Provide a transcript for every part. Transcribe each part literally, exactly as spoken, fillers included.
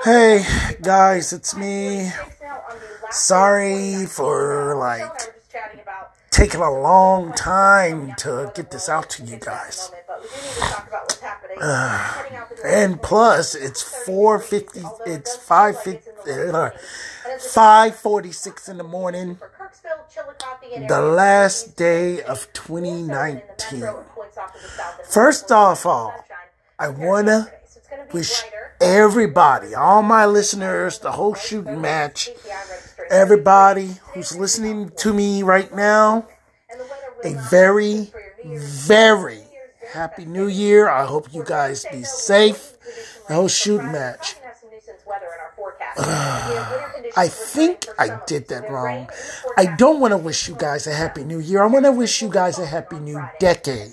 Hey guys, it's me. Sorry for like taking a long time to get this out to you guys. Uh, and plus, it's four fifty. It's five fifty. Uh, five forty-six in the morning. The last day of twenty nineteen. First off, all I wanna wish everybody, all my listeners, the whole shooting match, everybody who's listening to me right now, a very, very happy new year. I hope you guys be safe. The whole shooting match. Uh, I think I did that wrong. I don't want to wish you guys a happy new year. I want to wish you guys a happy new decade.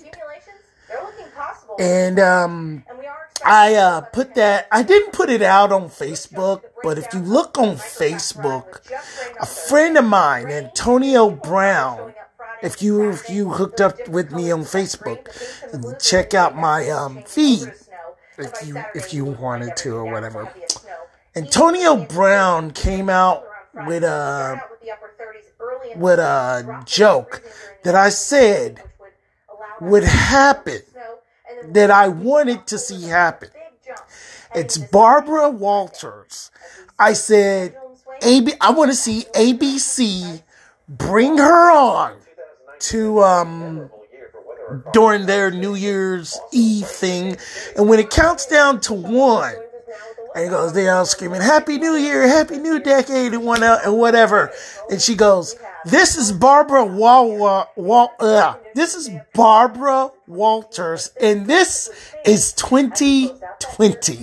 And um, I uh, put that, I didn't put it out on Facebook, but if you look on Facebook, a friend of mine, Antonio Brown, if you if you hooked up with me on Facebook, check out my um, feed if you if you wanted to or whatever. Antonio Brown came out with a with a joke that I said would happen, that I wanted to see happen. It's Barbara Walters. I said, A B, I want to see A B C bring her on to um during their New Year's Eve thing, and when it counts down to one, and he goes, they all screaming, Happy New Year, Happy New Decade, and whatever. And she goes, this is Barbara Wal- Wal- uh, this is Barbara Walters, and this is twenty twenty.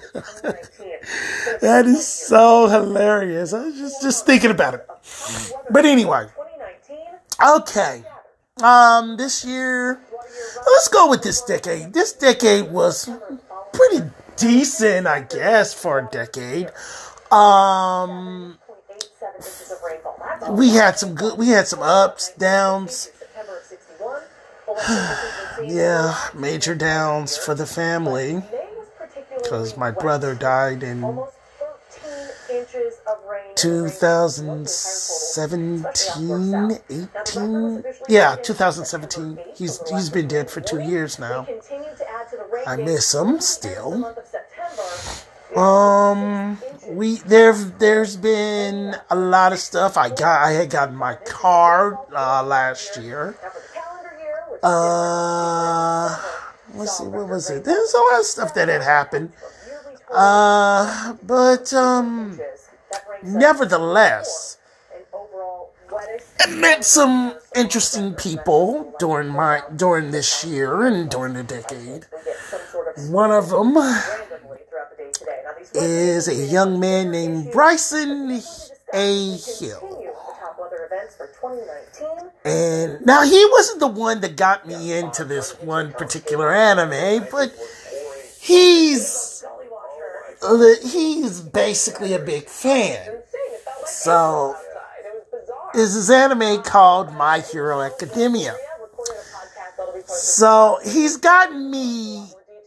That is so hilarious. I was just, just thinking about it. But anyway, okay. Um, this year, let's go with this decade. This decade was pretty decent, I guess, for a decade. Um, we had some good, we had some ups, downs. Yeah, major downs for the family, because my brother died in two thousand seventeen, eighteen. Yeah, two thousand seventeen. He's he's been dead for two years now. I miss him still. Um, we there. There's been a lot of stuff. I got. I had gotten my car uh, last year. Uh, let's see. What was it? There's a lot of stuff that had happened. Uh, but um, nevertheless, I met some interesting people during my during this year and during the decade. One of them is a young man named Bryson A. Hill. And now he wasn't the one that got me into this one particular anime, but he's he's basically a big fan. So is this anime called My Hero Academia. So he's gotten me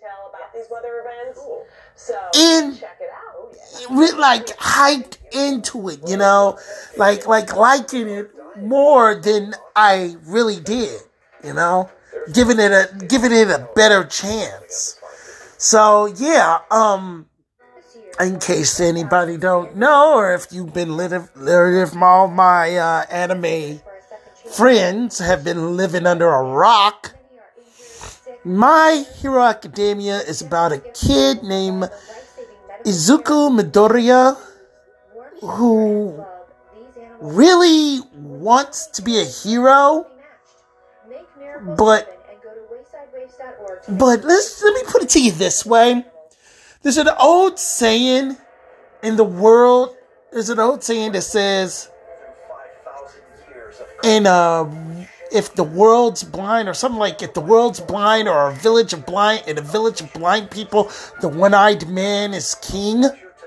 in, like, hyped into it, you know, like, like liking it more than I really did, you know, giving it a, giving it a better chance. So yeah, um, in case anybody don't know, or if you've been living, or if all my uh, anime friends have been living under a rock, My Hero Academia is about a kid named Izuku Midoriya who really wants to be a hero, but but let's let me put it to you this way. There's an old saying in the world, there's an old saying that says, in uh, if the world's blind, or something like, if the world's blind, or a village of blind, in a village of blind people, the one-eyed man is king.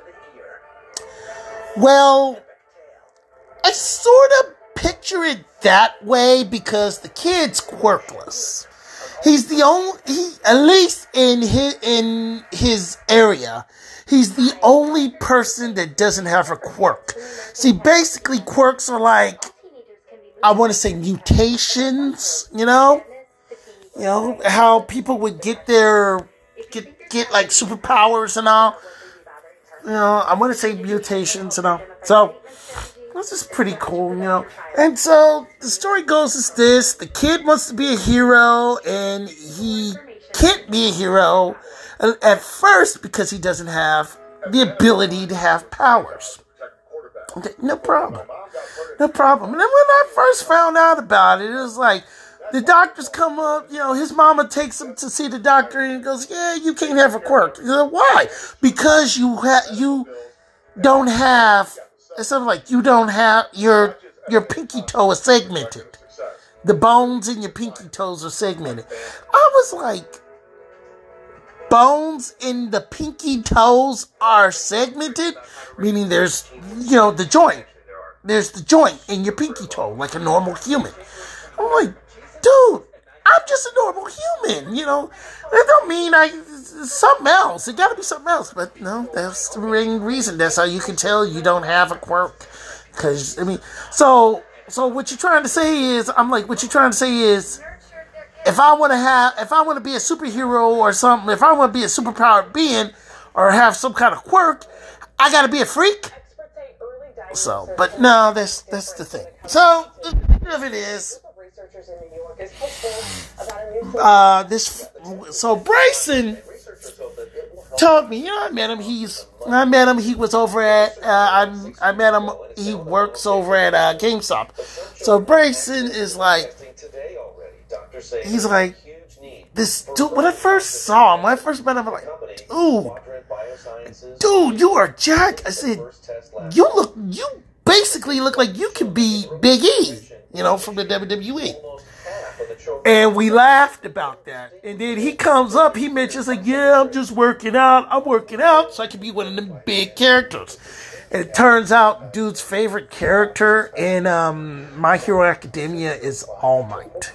Well, I sort of picture it that way because the kid's quirkless. He's the only, he, at least in his, in his area, he's the only person that doesn't have a quirk. See, basically quirks are like, I want to say mutations, you know? You know, how people would get their, get, get like superpowers and all. You know, I want to say mutations and all. So, this is pretty cool, you know. And so, the story goes as this. The kid wants to be a hero, and he can't be a hero at first because he doesn't have the ability to have powers. Okay, no problem. No problem. And then when I first found out about it, it was like, the doctors come up, you know, his mama takes him to see the doctor and he goes, yeah, you can't have a quirk. You know, why? Because you ha- you don't have, it's something like you don't have, your your pinky toe is segmented. The bones in your pinky toes are segmented. I was like, bones in the pinky toes are segmented? Meaning there's, you know, the joint. There's the joint in your pinky toe, like a normal human. I'm like, dude, I'm just a normal human, you know. That don't mean I, something else. It gotta be something else. But no, that's the main reason. That's how you can tell you don't have a quirk. Because, I mean, so, so what you're trying to say is, I'm like, what you're trying to say is, if I want to have, if I want to be a superhero or something, if I want to be a superpowered being or have some kind of quirk, I gotta be a freak. So, but no, that's, that's the thing. So, the thing of it is, Uh, this, so Bryson told me, you know, I met him, he's, I met him, he was over at, uh, I, I met him, he works over at, uh, GameStop. So Bryson is like, he's like, this dude, when I first saw him, when I first met him, I'm like, dude, dude, you are Jack. I said, you look, you basically look like you could be Big E, you know, from the W W E. And we laughed about that. And then he comes up, he mentions like, yeah, I'm just working out. I'm working out so I can be one of them big characters. And it turns out dude's favorite character in um, My Hero Academia is All Might.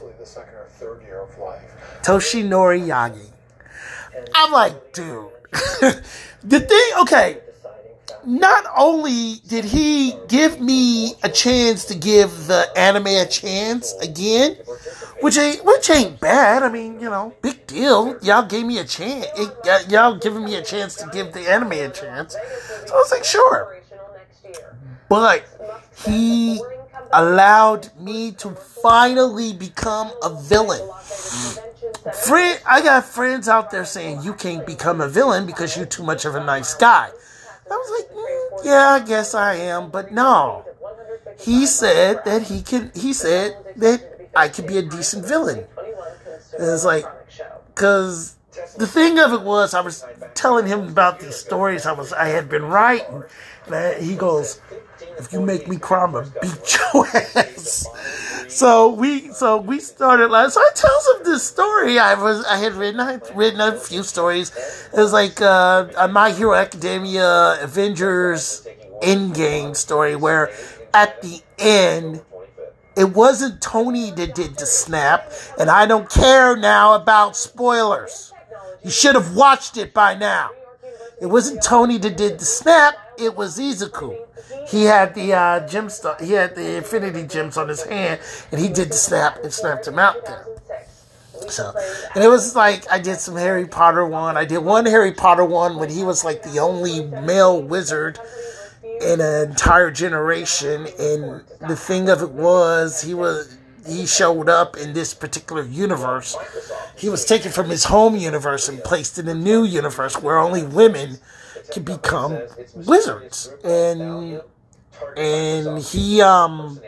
Toshinori Yagi. I'm like, dude. The thing, okay. Not only did he give me a chance to give the anime a chance again, which ain't, which ain't bad. I mean, you know, big deal. Y'all gave me a chance. It, y'all giving me a chance to give the anime a chance. So I was like, sure. But he allowed me to finally become a villain. Friend, I got friends out there saying you can't become a villain because you're too much of a nice guy. I was like, mm, yeah, I guess I am, but no. He said that he can, he said that I could be a decent villain. And it's like, because the thing of it was, I was telling him about these stories I was, I had been writing, and he goes, if you make me cry, I'm gonna beat your ass. So we, so we started like, so I tells him this story. I was, I had written, I had written a few stories. It was like uh, a My Hero Academia Avengers Endgame story where at the end, it wasn't Tony that did the snap, and I don't care now about spoilers. You should have watched it by now. It wasn't Tony that did the snap, it was Izuku. He had the uh, gem st- he had the Infinity Gems on his hand, and he did the snap and snapped him out there. So, and it was like, I did some Harry Potter one. I did one Harry Potter one when he was like the only male wizard in an entire generation, and the thing of it was, he was, he showed up in this particular universe. He was taken from his home universe and placed in a new universe where only women can become wizards. And and he um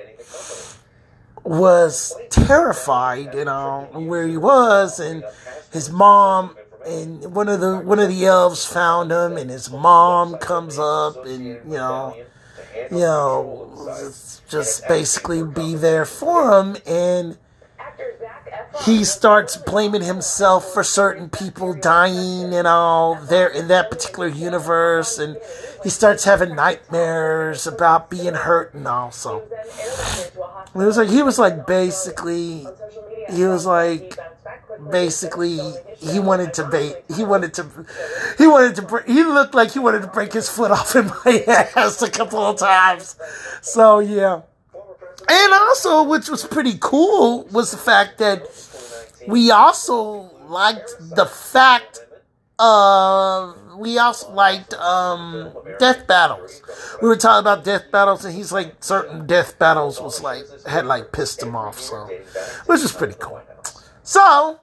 was terrified, you know, where he was, and his mom and one of the one of the elves found him, and his mom comes up and, you know, you know, just basically be there for him, and he starts blaming himself for certain people dying and all there in that particular universe, and he starts having nightmares about being hurt and all. So it was like he was like basically he was like basically he wanted to bait. He wanted to. He wanted to. Break, he looked like he wanted to break his foot off in my ass a couple of times. So yeah. And also, which was pretty cool, was the fact that we also liked the fact of, we also liked um, death battles. We were talking about death battles, and he's like, certain death battles was like, had like pissed him off, so, which is pretty cool. So,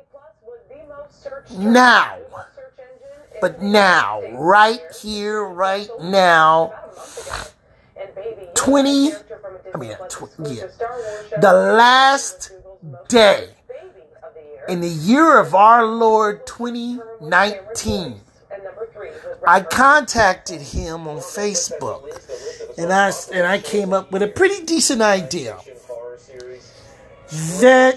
now, but now, right here, right now, twenty, I mean, tw- yeah, the last day in the year of our Lord twenty nineteen, I contacted him on Facebook, and I, and I came up with a pretty decent idea that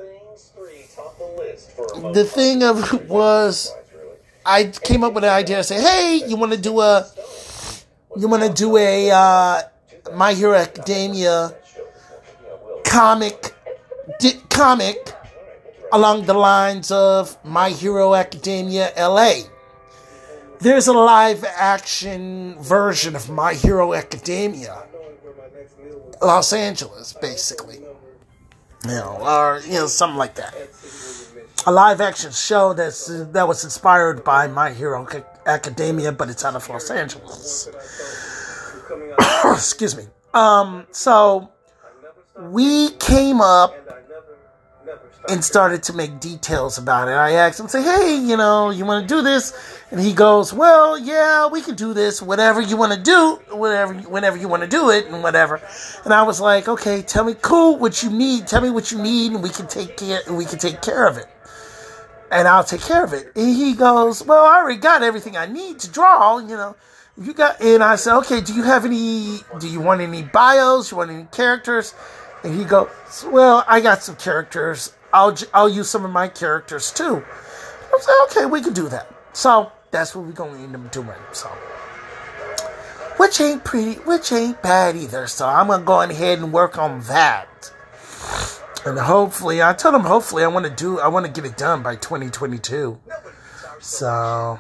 the thing of was, I came up with an idea. I said, hey, you want to do a, you want to do a, uh, My Hero Academia comic, di- comic along the lines of My Hero Academia L A. There's a live action version of My Hero Academia Los Angeles, basically. You know, or, you know, something like that. A live action show that's, that was inspired by My Hero Academia, but it's out of Los Angeles. Excuse me. Um, so we came up and started to make details about it. I asked him, say, hey, you know, you want to do this? And he goes, well, yeah, we can do this, whatever you want to do, whatever, whenever you want to do it, and whatever. And I was like, okay, tell me, cool, what you need. Tell me what you need, and we can take care. We can take care of it, and I'll take care of it. And he goes, well, I already got everything I need to draw, you know. You got, and I said, okay, do you have any? Do you want any bios? You want any characters? And he goes, well, I got some characters. I'll I'll use some of my characters too. I said, okay, we can do that. So that's what we're going to end up doing. So, which ain't pretty, which ain't bad either. So I'm gonna go ahead and work on that. And hopefully, I told him, hopefully, I want to do, I want to get it done by twenty twenty-two. So,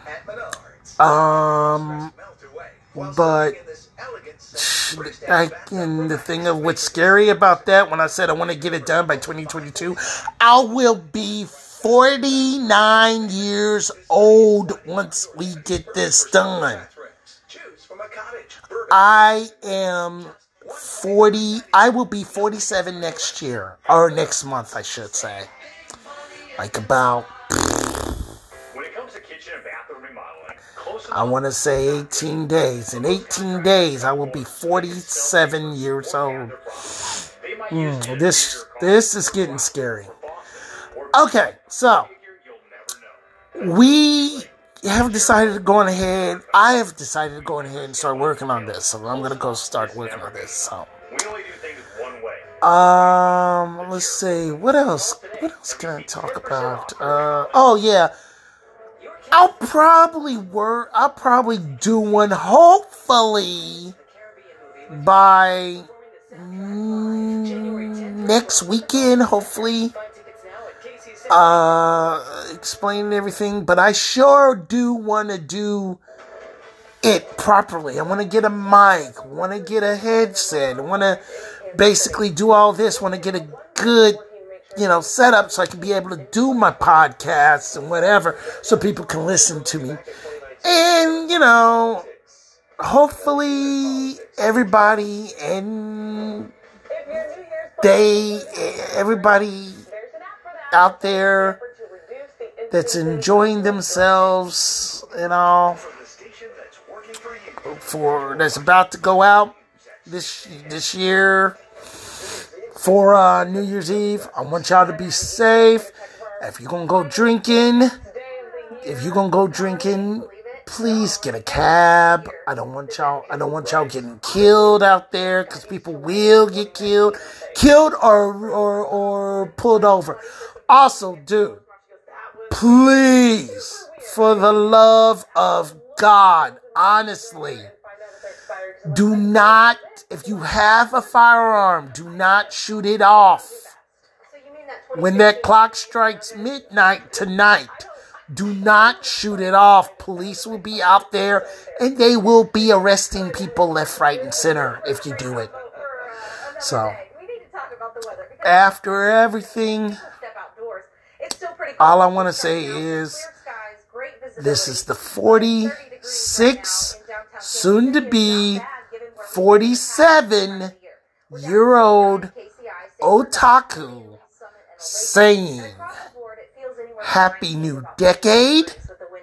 um, but. I, and the thing of what's scary about that, when I said I want to get it done by twenty twenty-two, I will be forty-nine years old once we get this done. I am forty, I will be forty-seven next year, or next month, I should say. Like about, I want to say eighteen days. In eighteen days, I will be forty-seven years old. Mm, this this is getting scary. Okay, so we have decided to go on ahead. I have decided to go on ahead and start working on this. So I'm gonna go start working on this. So, um, let's see. What else? What else can I talk about? Uh, oh yeah. I'll probably work, I'll probably do one, hopefully, by mm, next weekend, hopefully, uh, explaining everything, but I sure do want to do it properly. I want to get a mic, want to get a headset, I want to basically do all this, want to get a good, you know, set up so I can be able to do my podcasts and whatever, so people can listen to me. And, you know, hopefully everybody and they, everybody out there that's enjoying themselves and all, for, that's about to go out this, this year, for uh, New Year's Eve, I want y'all to be safe. If you're gonna go drinking, if you're gonna go drinking, please get a cab. I don't want y'all. I don't want y'all getting killed out there, because people will get killed, killed or or or pulled over. Also, dude, please, for the love of God, honestly, do not, if you have a firearm, do not shoot it off. When that clock strikes midnight tonight, do not shoot it off. Police will be out there and they will be arresting people left, right, and center if you do it. So, after everything, all I want to say is this is the forty-six, soon to be forty-seven year old otaku saying Happy New Decade,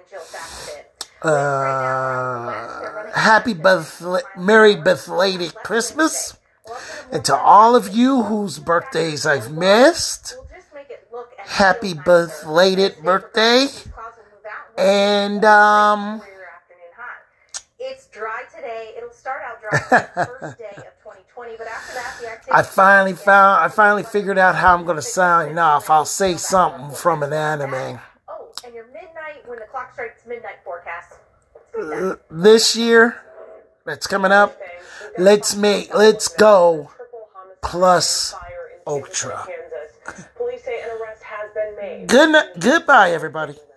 uh, Happy Beth- Merry Belated Christmas, and to all of you whose birthdays I've missed, Happy Belated Birthday, and um, it's dry today. It'll start out dry the first day of twenty twenty, but after that, the activity. I finally found. I finally figured out how I'm going to sign off. I'll say something from an anime. Oh, and your midnight when the clock strikes midnight forecast. Uh, this year, that's coming up. Let's make. Let's go. Plus Ultra. Good. Goodbye, everybody.